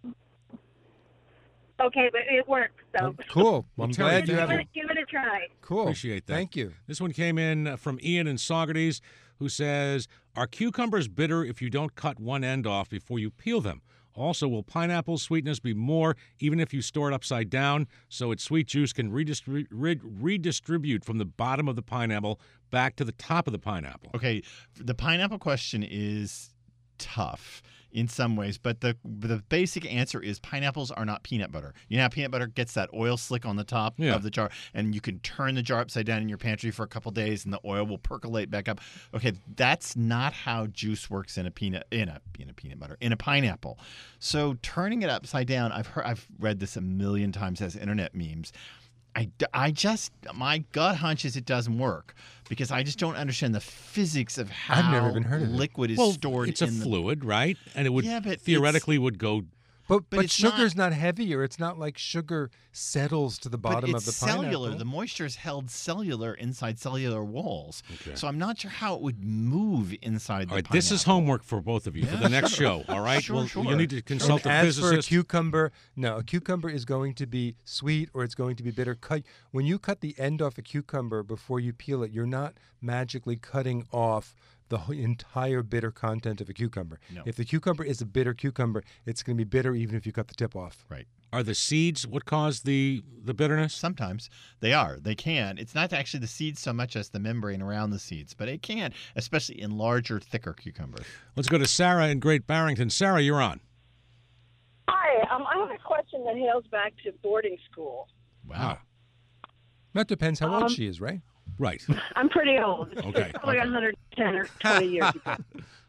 Okay, but it works. So Cool. Well, I'm Terry, glad you thank have you. it. give it a try. Cool. Appreciate that. Thank you. This one came in from Ian in Saugerties, who says, are cucumbers bitter if you don't cut one end off before you peel them? Also, will pineapple sweetness be more even if you store it upside down so its sweet juice can redistribute from the bottom of the pineapple back to the top of the pineapple? Okay, the pineapple question is tough in some ways, but the basic answer is pineapples are not peanut butter. You know how peanut butter gets that oil slick on the top of the jar, and you can turn the jar upside down in your pantry for a couple days, and the oil will percolate back up. Okay, that's not how juice works in a pineapple. So turning it upside down, I've read this a million times as internet memes. I just, my gut hunch is it doesn't work because I just don't understand the physics of how I've never even heard of it. liquid is Well, stored it's a in the fluid, right? And it would Yeah, but theoretically would go But it's sugar's not heavier. It's not like sugar settles to the bottom but of the it's cellular. pineapple. The moisture is held cellular inside cellular walls. Okay. So I'm not sure how it would move inside the All right, pineapple. this is homework for both of you for the next show, all right? Sure. You need to consult And a as for a physicist. cucumber, no, a cucumber is going to be sweet or it's going to be bitter. When you cut the end off a cucumber before you peel it, you're not magically cutting off the entire bitter content of a cucumber. No. If the cucumber is a bitter cucumber, it's going to be bitter even if you cut the tip off. Right. Are the seeds what cause the bitterness? Sometimes they are. They can. It's not actually the seeds so much as the membrane around the seeds, but it can, especially in larger, thicker cucumbers. Let's go to Sarah in Great Barrington. Sarah, you're on. Hi, I have a question that hails back to boarding school. Wow. That depends how old she is, right? Right. I'm pretty old. Okay. It's probably 110 or 20 years ago.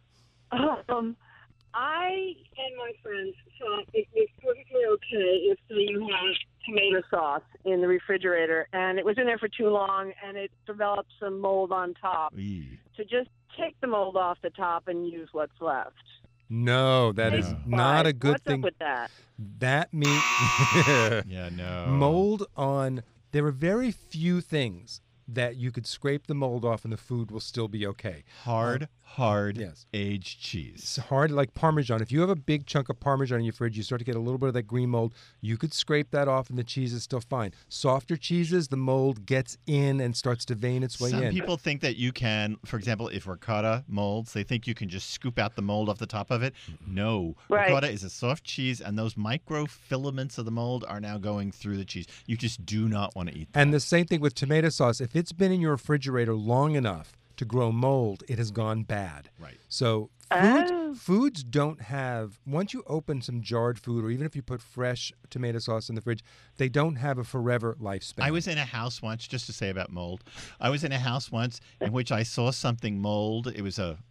I and my friends thought it was perfectly okay if you had tomato sauce in the refrigerator and it was in there for too long and it developed some mold on top. To just take the mold off the top and use what's left. No, that is not a good What's thing. up with that? That means Yeah, no. mold on. There are very few things that you could scrape the mold off and the food will still be okay. Hard yes. aged cheese. It's hard like Parmesan. If you have a big chunk of Parmesan in your fridge, you start to get a little bit of that green mold. You could scrape that off and the cheese is still fine. Softer cheeses, the mold gets in and starts to vein its way Some in. people think that you can, for example, if ricotta molds, they think you can just scoop out the mold off the top of it. No. Right. Ricotta is a soft cheese, and those microfilaments of the mold are now going through the cheese. You just do not want to eat that. And the same thing with tomato sauce. If it's been in your refrigerator long enough to grow mold, it has gone bad. Right. So foods don't have, once you open some jarred food, or even if you put fresh tomato sauce in the fridge, they don't have a forever lifespan. I was in a house once, just to say about mold. I was in a house once in which I saw something mold. It was a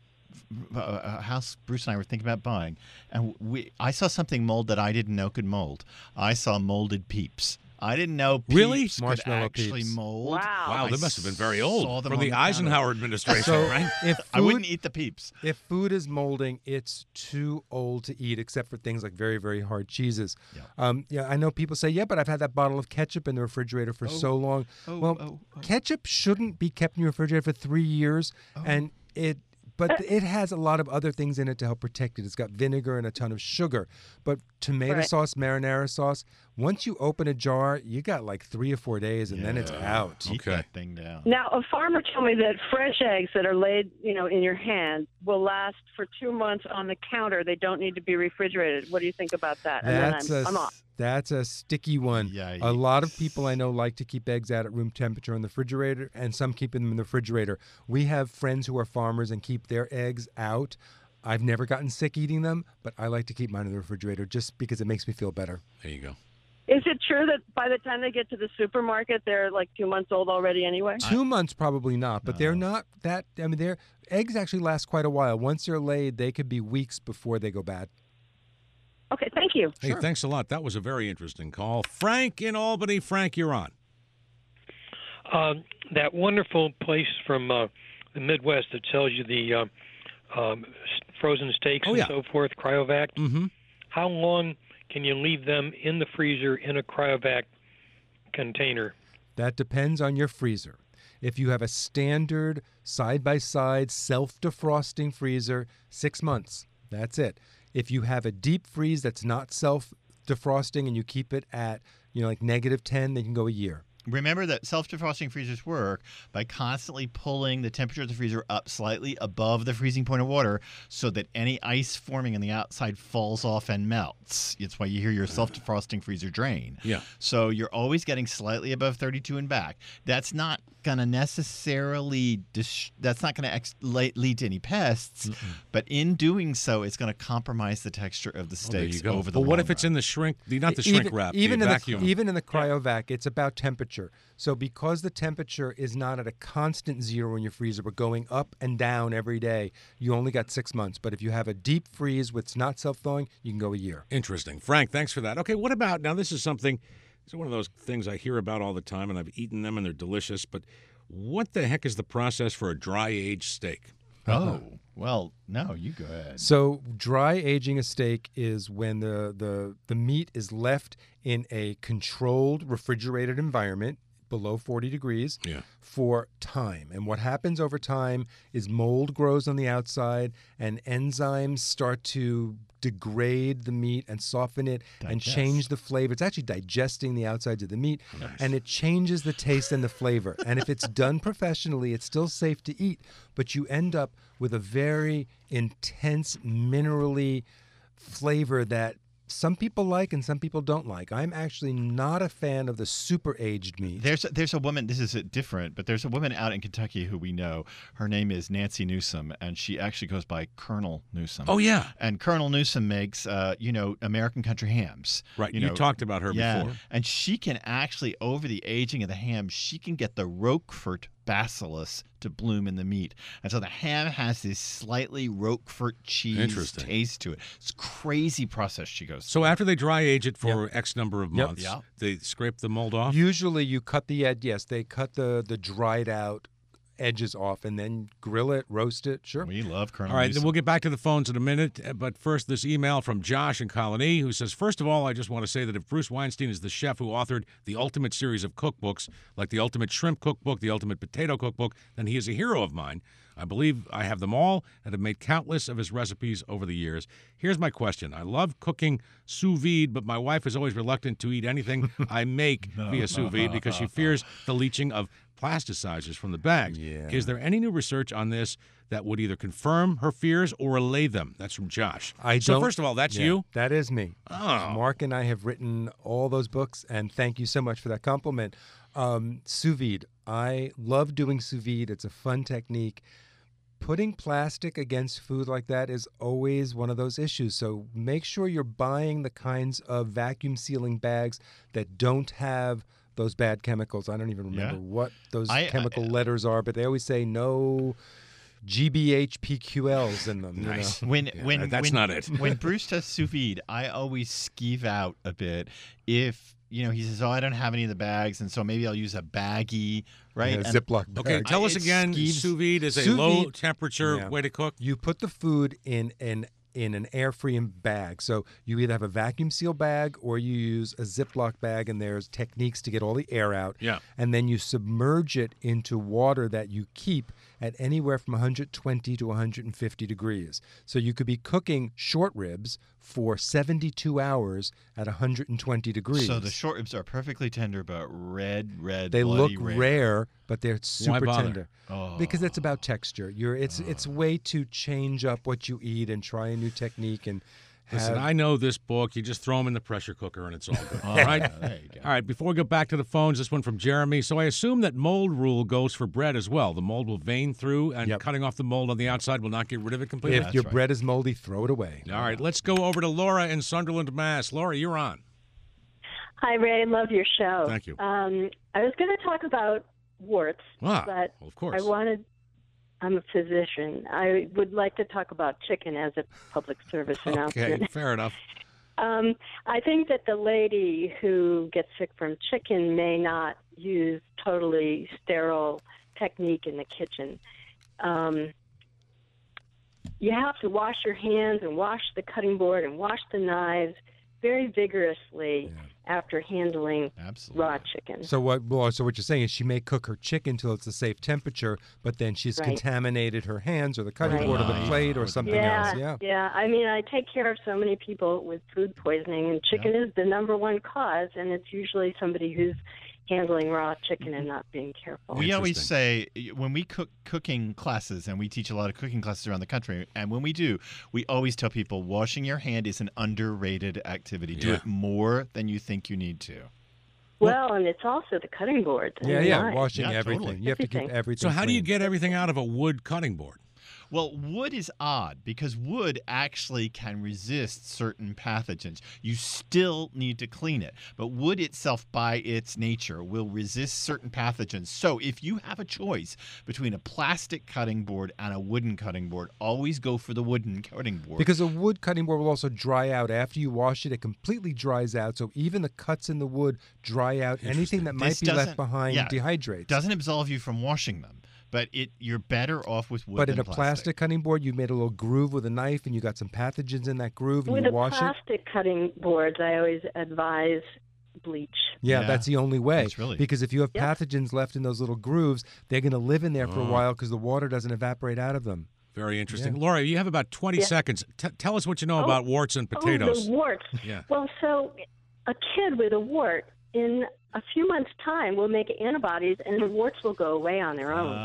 house Bruce and I were thinking about buying, and I saw something mold that I didn't know could mold. I saw molded Peeps. I didn't know Peeps Really? could Marshmallow actually Peeps. mold. Wow, they must have been very saw old them from on the the Eisenhower administration, So right? if I wouldn't eat the Peeps. If food is molding, it's too old to eat, except for things like very, very hard cheeses. Yeah. I know people say, yeah, but I've had that bottle of ketchup in the refrigerator for so long. Ketchup shouldn't be kept in your refrigerator for 3 years, and but it has a lot of other things in it to help protect it. It's got vinegar and a ton of sugar. But tomato sauce, marinara sauce, once you open a jar, you got like 3 or 4 days, and then it's out. Keep that thing down. Now, a farmer told me that fresh eggs that are laid, in your hand will last for 2 months on the counter. They don't need to be refrigerated. What do you think about that? I'm off. That's a sticky one. Yikes. A lot of people I know like to keep eggs out at room temperature in the refrigerator, and some keep them in the refrigerator. We have friends who are farmers and keep their eggs out. I've never gotten sick eating them, but I like to keep mine in the refrigerator just because it makes me feel better. There you go. Is it true that by the time they get to the supermarket, they're like 2 months old already anyway? 2 months probably not, but they're not that. I mean, their eggs actually last quite a while. Once they're laid, they could be weeks before they go bad. Okay, thank you. Hey, thanks a lot. That was a very interesting call. Frank in Albany. Frank, you're on. That wonderful place from the Midwest that sells you the frozen steaks and so forth, Cryovac. Mm-hmm. How long can you leave them in the freezer in a Cryovac container? That depends on your freezer. If you have a standard side-by-side self-defrosting freezer, 6 months. That's it. If you have a deep freeze that's not self-defrosting and you keep it at, like -10, they can go a year. Remember that self-defrosting freezers work by constantly pulling the temperature of the freezer up slightly above the freezing point of water so that any ice forming on the outside falls off and melts. It's why you hear your self-defrosting freezer drain. Yeah. So you're always getting slightly above 32 and back. That's not going to necessarily lead to any pests, but in doing so, it's going to compromise the texture of the steaks over the But what long if it's in the shrink, not the shrink wrap, even the in vacuum? Even in the Cryovac, it's about temperature. So because the temperature is not at a constant 0 in your freezer, but going up and down every day, you only got 6 months. But if you have a deep freeze that's not self-thawing, you can go a year. Interesting. Frank, thanks for that. Okay, what about, now this is something, it's one of those things I hear about all the time, and I've eaten them, and they're delicious, but what the heck is the process for a dry-aged steak? Oh. Well, no, you go ahead. So dry aging a steak is when the meat is left in a controlled refrigerated environment below 40 degrees for time. And what happens over time is mold grows on the outside and enzymes start to degrade the meat and soften it and change the flavor. It's actually digesting the outsides of the meat, and it changes the taste and the flavor. And if it's done professionally, it's still safe to eat, but you end up with a very intense, minerally flavor that some people like and some people don't like. I'm actually not a fan of the super aged meat. There's a woman, this is different, but there's a woman out in Kentucky who we know. Her name is Nancy Newsom, and she actually goes by Colonel Newsom. Oh, yeah. And Colonel Newsom makes, American country hams. Right. You talked about her before. And she can actually, over the aging of the ham, she can get the Roquefort bacillus to bloom in the meat. And so the ham has this slightly Roquefort cheese taste to it. It's a crazy process she goes through. So after they dry age it for X number of months, they scrape the mold off? Usually you cut the edge. Yes, they cut the dried out edges off and then grill it, roast it. Sure. We love Colonel All right, Newsom. then we'll get back to the phones in a minute. But first, this email from Josh in Colony, who says, first of all, I just want to say that if Bruce Weinstein is the chef who authored the ultimate series of cookbooks, like the Ultimate Shrimp Cookbook, the Ultimate Potato Cookbook, then he is a hero of mine. I believe I have them all and have made countless of his recipes over the years. Here's my question. I love cooking sous vide, but my wife is always reluctant to eat anything I make via sous vide because she fears the leaching of plasticizers from the bags. Yeah. Is there any new research on this that would either confirm her fears or allay them? That's from Josh. So first of all, that's you? That is me. Oh. Mark and I have written all those books, and thank you so much for that compliment. Sous vide. I love doing sous vide. It's a fun technique. Putting plastic against food like that is always one of those issues. So make sure you're buying the kinds of vacuum sealing bags that don't have those bad chemicals. I don't even remember what those chemical letters are, but they always say no GBHPQLs in them. Nice. You know? That's not it. When Bruce does sous vide, I always skeeve out a bit. If he says, "Oh, I don't have any of the bags, and so maybe I'll use a baggie." Right? Yeah, Ziploc bag. Okay, tell us again. Sous vide is a low temperature way to cook. You put the food in an air-free bag. So you either have a vacuum seal bag or you use a Ziploc bag, and there's techniques to get all the air out. Yeah. And then you submerge it into water that you keep at anywhere from 120 to 150 degrees. So you could be cooking short ribs for 72 hours at 120 degrees. So the short ribs are perfectly tender, but red, they look bloody rare, but they're super tender. Oh. Because it's about texture. It's way to change up what you eat and try a new technique and Listen, I know this book. You just throw them in the pressure cooker and it's all good. All right? There you go. All right, before we go back to the phones, this one from Jeremy. So I assume that mold rule goes for bread as well. The mold will vein through, and cutting off the mold on the outside will not get rid of it completely? If your bread is moldy, throw it away. All right, let's go over to Laura in Sunderland, Mass. Laura, you're on. Hi, Ray. I love your show. Thank you. I was going to talk about warts, but well, of course. I'm a physician. I would like to talk about chicken as a public service announcement. Okay, fair enough. I think that the lady who gets sick from chicken may not use totally sterile technique in the kitchen. You have to wash your hands and wash the cutting board and wash the knives very vigorously after handling raw chicken. So what you're saying is she may cook her chicken till it's a safe temperature, but then she's contaminated her hands or the cutting board or the plate or something else. Yeah. I mean, I take care of so many people with food poisoning, and chicken is the number one cause, and it's usually somebody who's handling raw chicken and not being careful. We always say, when we cooking classes, and we teach a lot of cooking classes around the country, and when we do, we always tell people washing your hand is an underrated activity. Do it more than you think you need to. Well, and it's also the cutting board. Washing everything. Totally. You have to keep everything So how do you clean. get everything out of a wood cutting board? Well, wood is odd because wood actually can resist certain pathogens. You still need to clean it, but wood itself by its nature will resist certain pathogens. So if you have a choice between a plastic cutting board and a wooden cutting board, always go for the wooden cutting board. Because a wood cutting board will also dry out. After you wash it, it completely dries out. So even the cuts in the wood dry out. Anything that might be left behind dehydrates. Doesn't absolve you from washing them. but you're better off with wood But than in a plastic cutting board, you made a little groove with a knife, and you got some pathogens in that groove, and With you the wash it. plastic cutting boards, I always advise bleach. Yeah, that's the only way. That's really because if you have pathogens left in those little grooves, they're going to live in there for a while because the water doesn't evaporate out of them. Very interesting. Laura, you have about 20 seconds. Tell us what you know about warts and potatoes. Oh, the warts. Yeah. Well, so a kid with a wart in a few months' time will make antibodies, and the warts will go away on their own.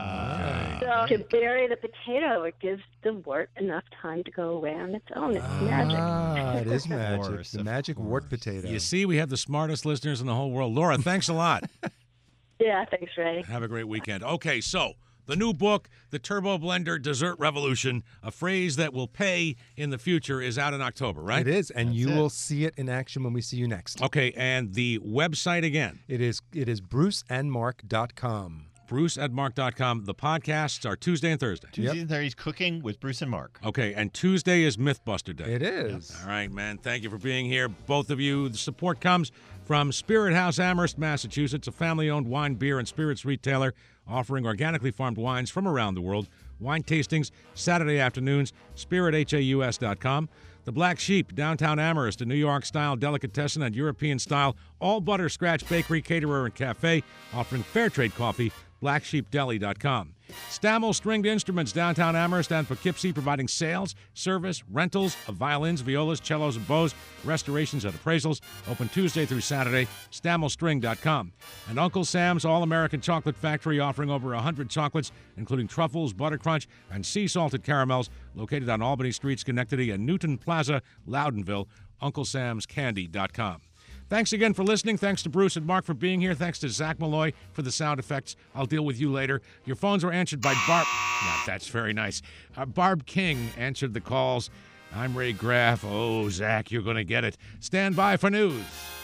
So to bury the potato, it gives the wart enough time to go away on its own. It's magic. Ah, it is magic. The magic wart potato. You see, we have the smartest listeners in the whole world. Laura, thanks a lot. Yeah, thanks, Ray. Have a great weekend. Okay, so the new book, The Turbo Blender Dessert Revolution, a phrase that will pay in the future, is out in October, right? It is, and you will see it in action when we see you next. Okay, and the website again? It is bruceandmark.com. bruceandmark.com. The podcasts are Tuesday and Thursday. Tuesday and Thursdays Cooking with Bruce and Mark. Okay, and Tuesday is Mythbuster Day. It is. All right, man. Thank you for being here, both of you. The support comes from Spirit House Amherst, Massachusetts, a family-owned wine, beer, and spirits retailer offering organically farmed wines from around the world. Wine tastings Saturday afternoons, spirithaus.com. The Black Sheep, downtown Amherst, a New York-style delicatessen and European-style all-butter scratch bakery, caterer, and cafe, offering fair trade coffee, blacksheepdeli.com. Stammel Stringed Instruments, downtown Amherst and Poughkeepsie, providing sales, service, rentals of violins, violas, cellos, and bows, restorations and appraisals, open Tuesday through Saturday, stammelstring.com. And Uncle Sam's All-American Chocolate Factory, offering over 100 chocolates, including truffles, buttercrunch, and sea-salted caramels, located on Albany Street, Schenectady, and Newton Plaza, Loudonville, unclesamscandy.com. Thanks again for listening. Thanks to Bruce and Mark for being here. Thanks to Zach Malloy for the sound effects. I'll deal with you later. Your phones were answered by Barb. Yeah, that's very nice. Barb King answered the calls. I'm Ray Graff. Oh, Zach, you're going to get it. Stand by for news.